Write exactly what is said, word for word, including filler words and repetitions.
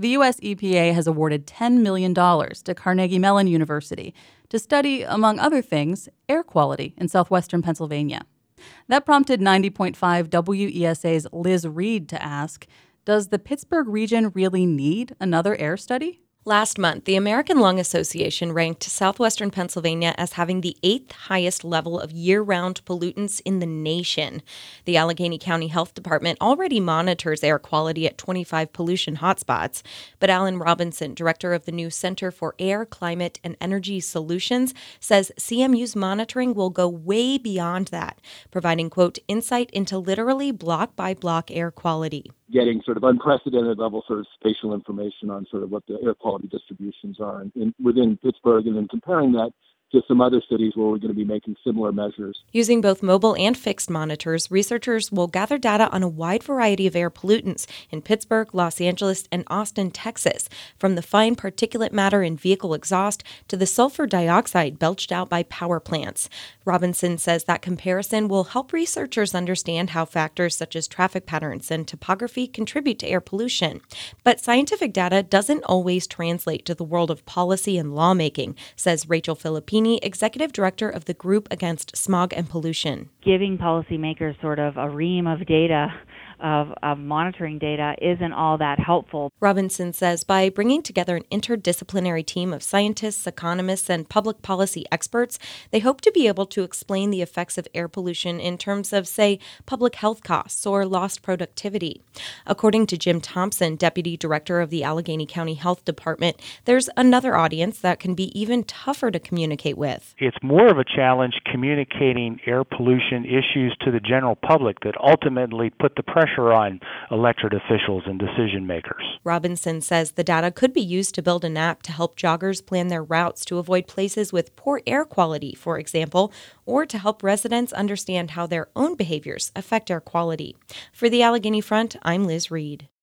The U S E P A has awarded ten million dollars to Carnegie Mellon University to study, among other things, air quality in southwestern Pennsylvania. That prompted ninety point five W E S A's Liz Reed to ask, does the Pittsburgh region really need another air study? Last month, the American Lung Association ranked southwestern Pennsylvania as having the eighth highest level of year-round pollutants in the nation. The Allegheny County Health Department already monitors air quality at twenty-five pollution hotspots, but Alan Robinson, director of the new Center for Air, Climate, and Energy Solutions, says C M U's monitoring will go way beyond that, providing, quote, insight into literally block-by-block air quality. Getting sort of unprecedented level sort of spatial information on sort of what the air quality distributions are in, in, within Pittsburgh, and then comparing that to some other cities where we're going to be making similar measures. Using both mobile and fixed monitors, researchers will gather data on a wide variety of air pollutants in Pittsburgh, Los Angeles, and Austin, Texas, from the fine particulate matter in vehicle exhaust to the sulfur dioxide belched out by power plants. Robinson says that comparison will help researchers understand how factors such as traffic patterns and topography contribute to air pollution. But scientific data doesn't always translate to the world of policy and lawmaking, says Rachel Filippini, executive director of the Group Against Smog and Pollution. Giving policymakers sort of a ream of data, of, of monitoring data, isn't all that helpful. Robinson says by bringing together an interdisciplinary team of scientists, economists, and public policy experts, they hope to be able to explain the effects of air pollution in terms of, say, public health costs or lost productivity. According to Jim Thompson, deputy director of the Allegheny County Health Department, there's another audience that can be even tougher to communicate with. It's more of a challenge communicating air pollution issues to the general public that ultimately put the pressure on elected officials and decision makers. Robinson says the data could be used to build an app to help joggers plan their routes to avoid places with poor air quality, for example, or to help residents understand how their own behaviors affect air quality. For the Allegheny Front, I'm Liz Reed.